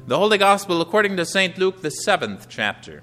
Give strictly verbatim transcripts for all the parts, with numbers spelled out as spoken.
The Holy Gospel according to Saint Luke, the seventh chapter.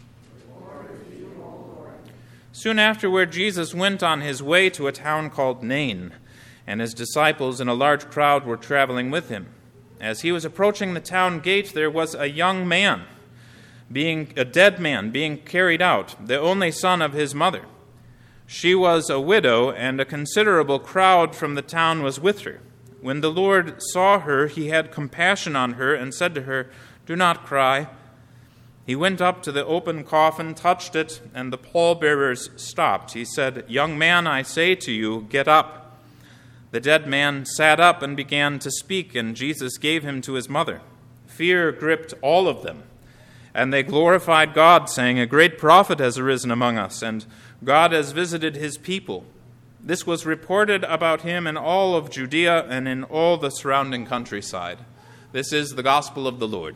Soon afterward, Jesus went on his way to a town called Nain, and his disciples and a large crowd were traveling with him. As he was approaching the town gate, there was a young man, being a dead man, being carried out, the only son of his mother. She was a widow, and a considerable crowd from the town was with her. When the Lord saw her, he had compassion on her and said to her, "Do not cry." He went up to the open coffin, touched it, and the pallbearers stopped. He said, "Young man, I say to you, get up." The dead man sat up and began to speak, and Jesus gave him to his mother. Fear gripped all of them, and they glorified God, saying, "A great prophet has arisen among us, and God has visited his people." This was reported about him in all of Judea and in all the surrounding countryside. This is the gospel of the Lord.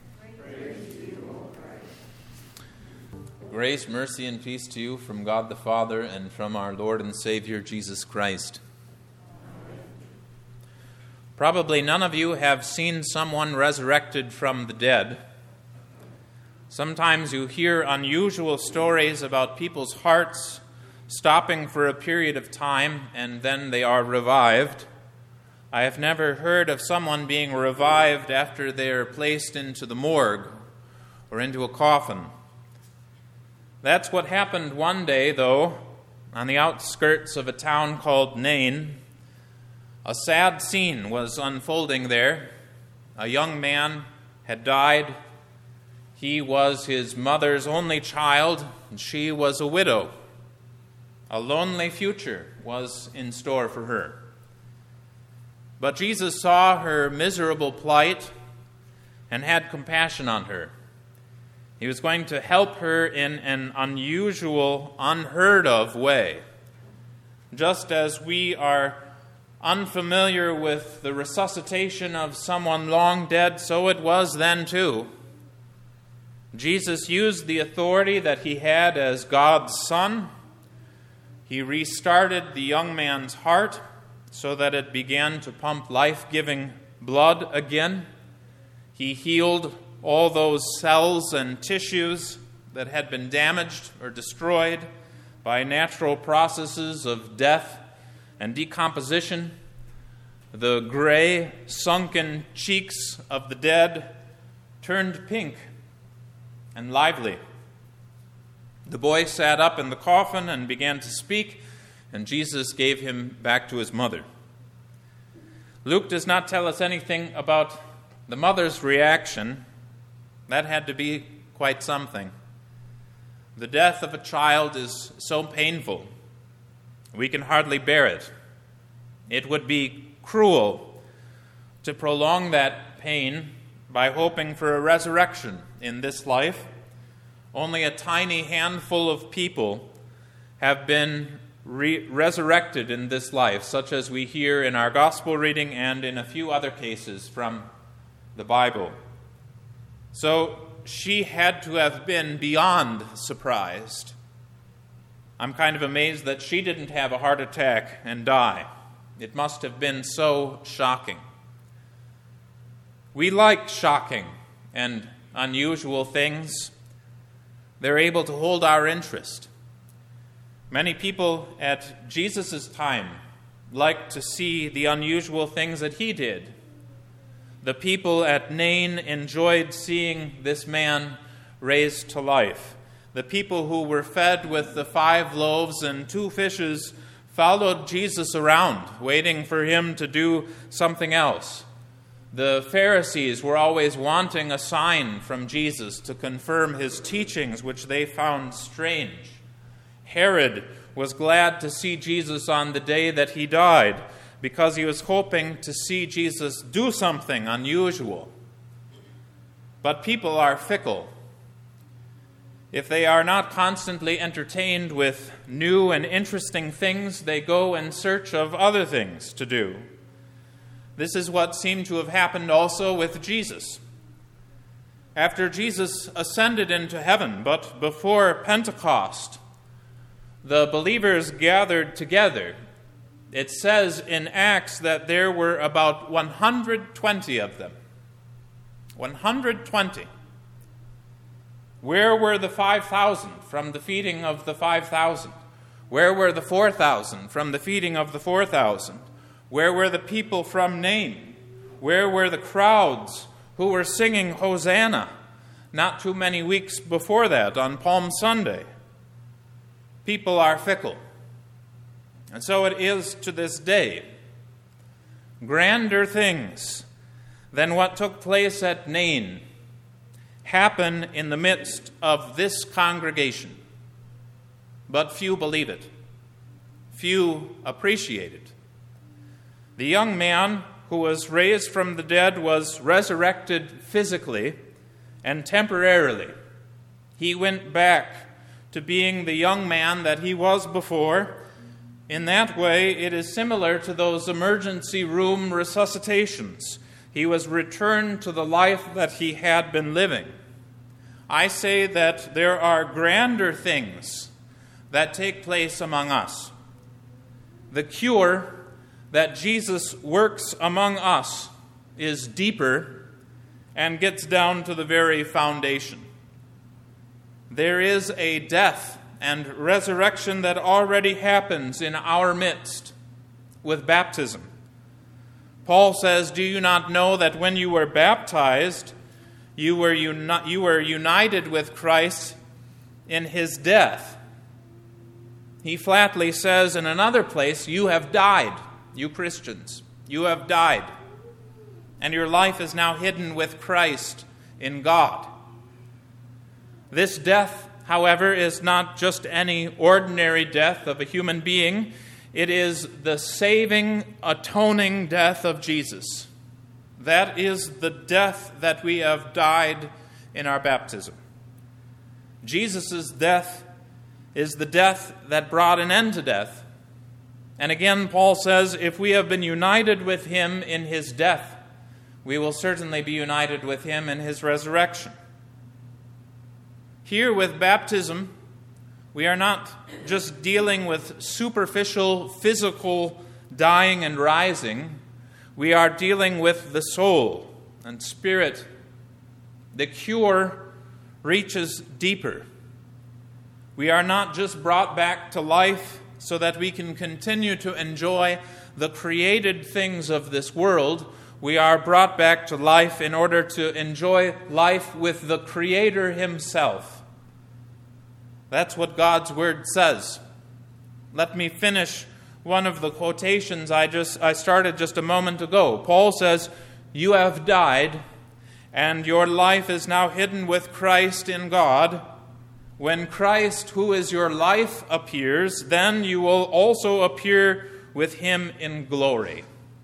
Grace, mercy, and peace to you from God the Father and from our Lord and Savior Jesus Christ. Probably none of you have seen someone resurrected from the dead. Sometimes you hear unusual stories about people's hearts stopping for a period of time and then they are revived. I have never heard of someone being revived after they are placed into the morgue or into a coffin. That's what happened one day, though, on the outskirts of a town called Nain. A sad scene was unfolding there. A young man had died. He was his mother's only child, and she was a widow. A lonely future was in store for her. But Jesus saw her miserable plight and had compassion on her. He was going to help her in an unusual, unheard of way. Just as we are unfamiliar with the resuscitation of someone long dead, so it was then too. Jesus used the authority that he had as God's Son. He restarted the young man's heart so that it began to pump life-giving blood again. He healed all those cells and tissues that had been damaged or destroyed by natural processes of death and decomposition. The gray, sunken cheeks of the dead turned pink and lively. The boy sat up in the coffin and began to speak, and Jesus gave him back to his mother. Luke does not tell us anything about the mother's reaction. That had to be quite something. The death of a child is so painful, we can hardly bear it. It would be cruel to prolong that pain by hoping for a resurrection in this life. Only a tiny handful of people have been re- resurrected in this life, such as we hear in our gospel reading and in a few other cases from the Bible. So she had to have been beyond surprised. I'm kind of amazed that she didn't have a heart attack and die. It must have been so shocking. We like shocking and unusual things. They're able to hold our interest. Many people at Jesus' time liked to see the unusual things that he did. The people at Nain enjoyed seeing this man raised to life. The people who were fed with the five loaves and two fishes followed Jesus around, waiting for him to do something else. The Pharisees were always wanting a sign from Jesus to confirm his teachings, which they found strange. Herod was glad to see Jesus on the day that he died, because he was hoping to see Jesus do something unusual. But people are fickle. If they are not constantly entertained with new and interesting things, they go in search of other things to do. This is what seemed to have happened also with Jesus. After Jesus ascended into heaven, but before Pentecost, the believers gathered together. It says in Acts that there were about one hundred twenty of them. one hundred twenty. Where were the five thousand from the feeding of the five thousand? Where were the four thousand from the feeding of the four thousand? Where were the people from Nain? Where were the crowds who were singing Hosanna not too many weeks before that on Palm Sunday? People are fickle. And so it is to this day. Grander things than what took place at Nain happen in the midst of this congregation. But few believe it. Few appreciate it. The young man who was raised from the dead was resurrected physically and temporarily. He went back to being the young man that he was before. In that way, it is similar to those emergency room resuscitations. He was returned to the life that he had been living. I say that there are grander things that take place among us. The cure that Jesus works among us is deeper and gets down to the very foundation. There is a death and resurrection that already happens in our midst with baptism. Paul says, "Do you not know that when you were baptized, you were, uni- you were united with Christ in his death?" He flatly says in another place, "You have died, you Christians. You have died. And your life is now hidden with Christ in God." This death, however, is not just any ordinary death of a human being. It is the saving, atoning death of Jesus. That is the death that we have died in our baptism. Jesus' death is the death that brought an end to death. And again, Paul says, if we have been united with him in his death, we will certainly be united with him in his resurrection. Here with baptism, we are not just dealing with superficial physical dying and rising. We are dealing with the soul and spirit. The cure reaches deeper. We are not just brought back to life so that we can continue to enjoy the created things of this world. We are brought back to life in order to enjoy life with the Creator himself. That's what God's Word says. Let me finish one of the quotations I just I started just a moment ago. Paul says, "You have died, and your life is now hidden with Christ in God. When Christ, who is your life, appears, then you will also appear with him in glory."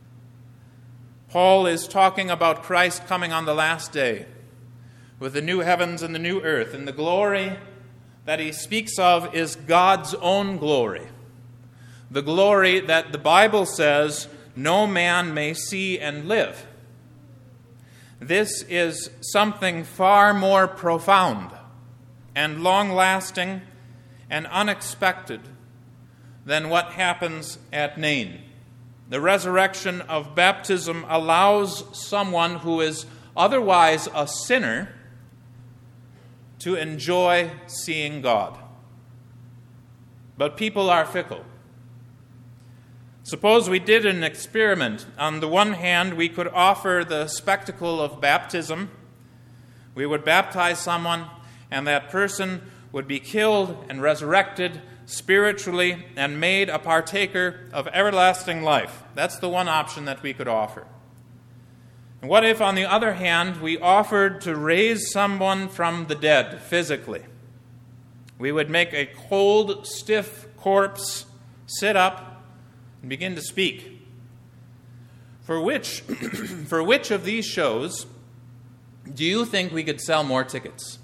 Paul is talking about Christ coming on the last day with the new heavens and the new earth, and the glory that he speaks of is God's own glory. The glory that the Bible says no man may see and live. This is something far more profound and long-lasting and unexpected than what happens at Nain. The resurrection of baptism allows someone who is otherwise a sinner to enjoy seeing God. But people are fickle. Suppose we did an experiment. On the one hand, we could offer the spectacle of baptism. We would baptize someone, and that person would be killed and resurrected spiritually and made a partaker of everlasting life. That's the one option that we could offer. And what if, on the other hand, we offered to raise someone from the dead physically? We would make a cold, stiff corpse sit up and begin to speak. For which, for which of these shows do you think we could sell more tickets?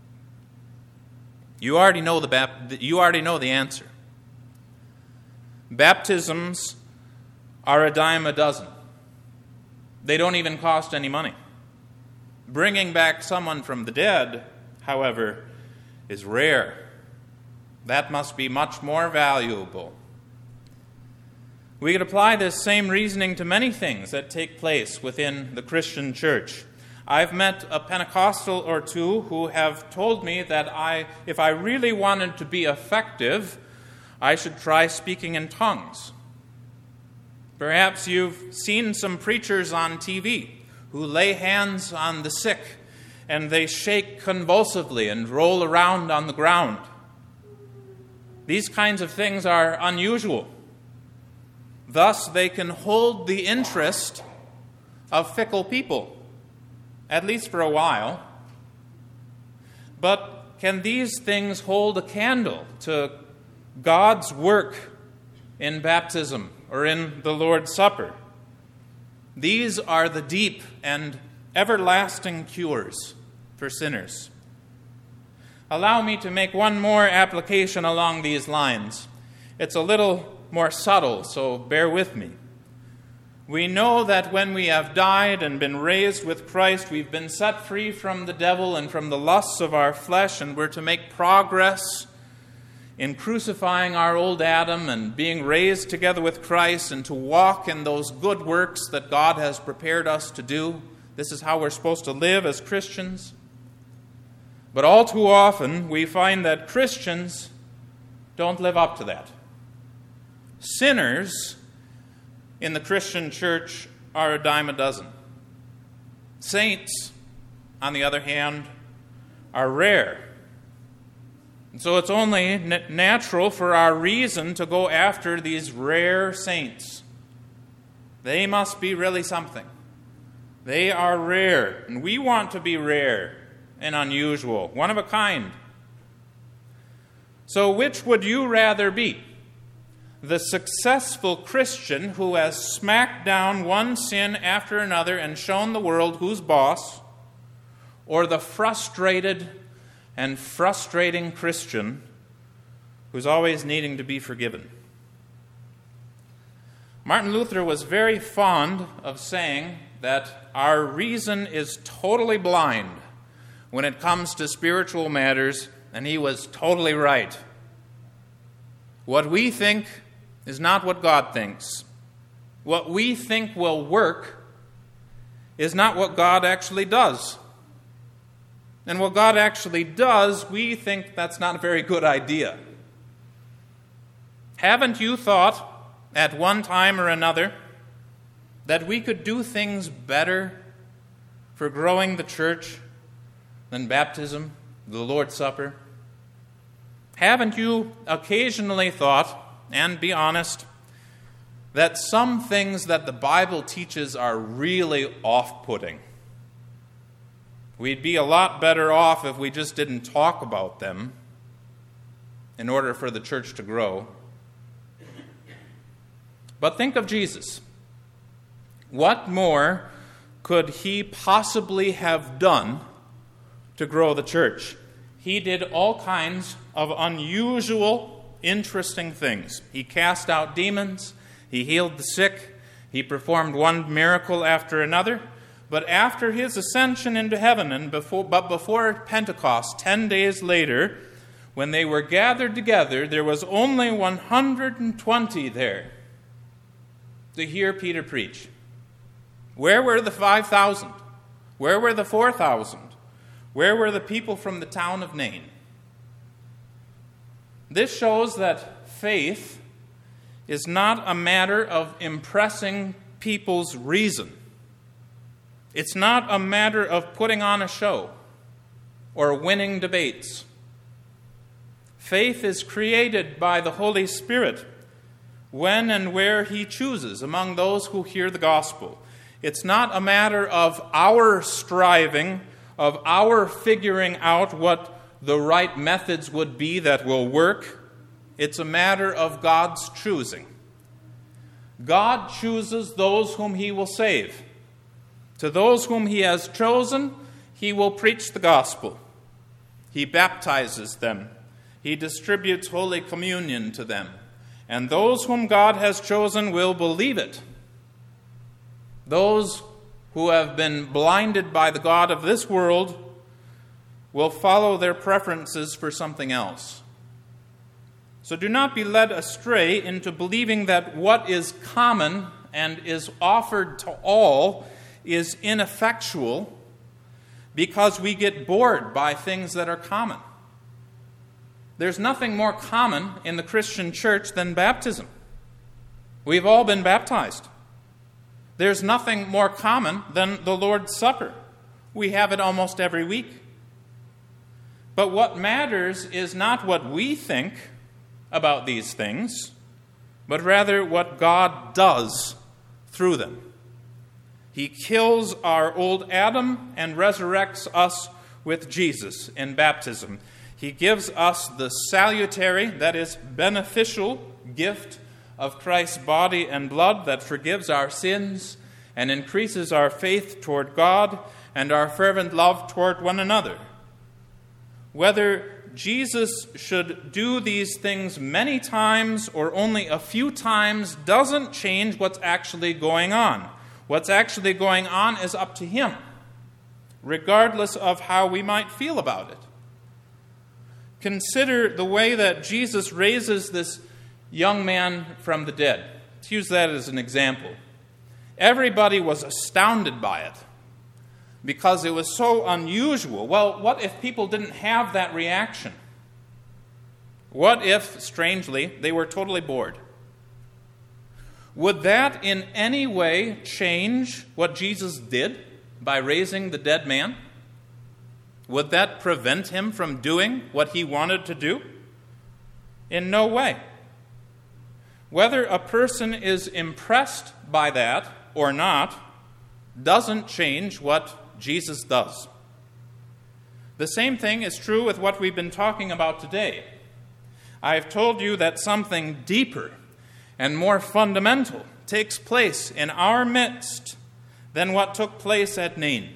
You already know the bap- you already know the answer. Baptisms are a dime a dozen. They don't even cost any money. Bringing back someone from the dead, however, is rare. That must be much more valuable. We could apply this same reasoning to many things that take place within the Christian church. I've met a Pentecostal or two who have told me that I, if I really wanted to be effective, I should try speaking in tongues. Perhaps you've seen some preachers on T V who lay hands on the sick and they shake convulsively and roll around on the ground. These kinds of things are unusual. Thus, they can hold the interest of fickle people, at least for a while. But can these things hold a candle to God's work in baptism or in the Lord's Supper? These are the deep and everlasting cures for sinners. Allow me to make one more application along these lines. It's a little more subtle, so bear with me. We know that when we have died and been raised with Christ, we've been set free from the devil and from the lusts of our flesh, and we're to make progress in crucifying our old Adam and being raised together with Christ and to walk in those good works that God has prepared us to do. This is how we're supposed to live as Christians. But all too often, we find that Christians don't live up to that. Sinners in the Christian church are a dime a dozen. Saints, on the other hand, are rare. And so it's only n- natural for our reason to go after these rare saints. They must be really something. They are rare, and we want to be rare and unusual, one of a kind. So which would you rather be? The successful Christian who has smacked down one sin after another and shown the world who's boss, or the frustrated and frustrating Christian who's always needing to be forgiven? Martin Luther was very fond of saying that our reason is totally blind when it comes to spiritual matters, and he was totally right. What we think is not what God thinks. What we think will work is not what God actually does. And what God actually does, we think that's not a very good idea. Haven't you thought at one time or another that we could do things better for growing the church than baptism, the Lord's Supper? Haven't you occasionally thought, and be honest, that some things that the Bible teaches are really off-putting? We'd be a lot better off if we just didn't talk about them in order for the church to grow. But think of Jesus. What more could he possibly have done to grow the church? He did all kinds of unusual, interesting things. He cast out demons. He healed the sick. He performed one miracle after another. But after his ascension into heaven, and before, but before Pentecost, ten days later, when they were gathered together, there was only one hundred twenty there to hear Peter preach. Where were the five thousand? Where were the four thousand? Where were the people from the town of Nain? This shows that faith is not a matter of impressing people's reason. It's not a matter of putting on a show or winning debates. Faith is created by the Holy Spirit when and where he chooses among those who hear the gospel. It's not a matter of our striving, of our figuring out what the right methods would be that will work. It's a matter of God's choosing. God chooses those whom he will save. To those whom he has chosen, he will preach the gospel. He baptizes them. He distributes Holy Communion to them. And those whom God has chosen will believe it. Those who have been blinded by the God of this world will follow their preferences for something else. So do not be led astray into believing that what is common and is offered to all is ineffectual because we get bored by things that are common. There's nothing more common in the Christian church than baptism. We've all been baptized. There's nothing more common than the Lord's Supper. We have it almost every week. But what matters is not what we think about these things, but rather what God does through them. He kills our old Adam and resurrects us with Jesus in baptism. He gives us the salutary, that is, beneficial gift of Christ's body and blood that forgives our sins and increases our faith toward God and our fervent love toward one another. Whether Jesus should do these things many times or only a few times doesn't change what's actually going on. What's actually going on is up to him, regardless of how we might feel about it. Consider the way that Jesus raises this young man from the dead. Let's use that as an example. Everybody was astounded by it because it was so unusual. Well, what if people didn't have that reaction? What if, strangely, they were totally bored? Would that in any way change what Jesus did by raising the dead man? Would that prevent him from doing what he wanted to do? In no way. Whether a person is impressed by that or not doesn't change what Jesus does. The same thing is true with what we've been talking about today. I have told you that something deeper and more fundamental takes place in our midst than what took place at Nain.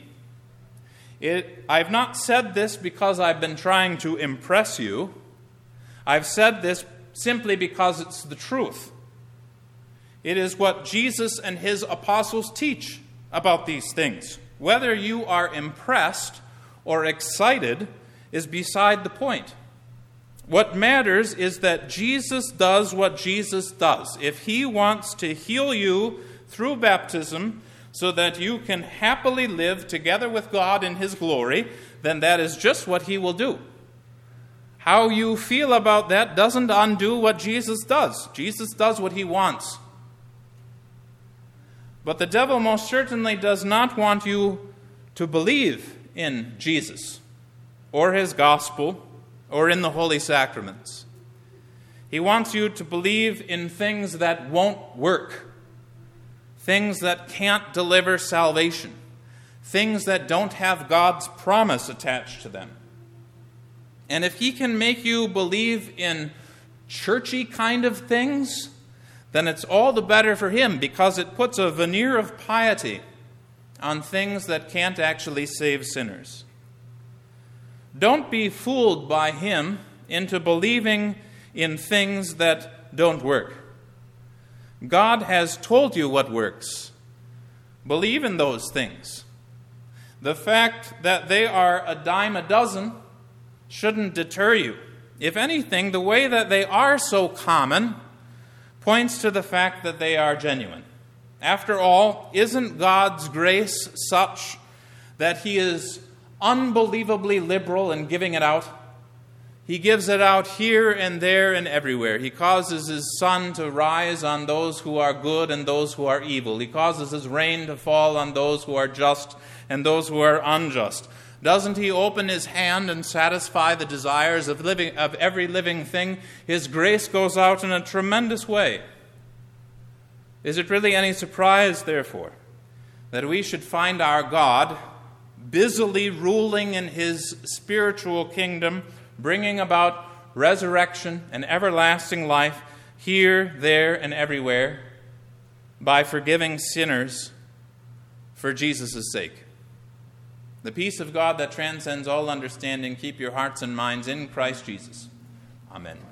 It, I've not said this because I've been trying to impress you. I've said this simply because it's the truth. It is what Jesus and his apostles teach about these things. Whether you are impressed or excited is beside the point. What matters is that Jesus does what Jesus does. If he wants to heal you through baptism so that you can happily live together with God in his glory, then that is just what he will do. How you feel about that doesn't undo what Jesus does. Jesus does what he wants. But the devil most certainly does not want you to believe in Jesus or his gospel or in the holy sacraments. He wants you to believe in things that won't work, things that can't deliver salvation, things that don't have God's promise attached to them. And if he can make you believe in churchy kind of things, then it's all the better for him because it puts a veneer of piety on things that can't actually save sinners. Don't be fooled by him into believing in things that don't work. God has told you what works. Believe in those things. The fact that they are a dime a dozen shouldn't deter you. If anything, the way that they are so common points to the fact that they are genuine. After all, isn't God's grace such that he is unbelievably liberal in giving it out? He gives it out here and there and everywhere. He causes his sun to rise on those who are good and those who are evil. He causes his rain to fall on those who are just and those who are unjust. Doesn't he open his hand and satisfy the desires of living of every living thing? His grace goes out in a tremendous way. Is it really any surprise, therefore, that we should find our God busily ruling in his spiritual kingdom, bringing about resurrection and everlasting life here, there, and everywhere by forgiving sinners for Jesus' sake? The peace of God that transcends all understanding, keep your hearts and minds in Christ Jesus. Amen.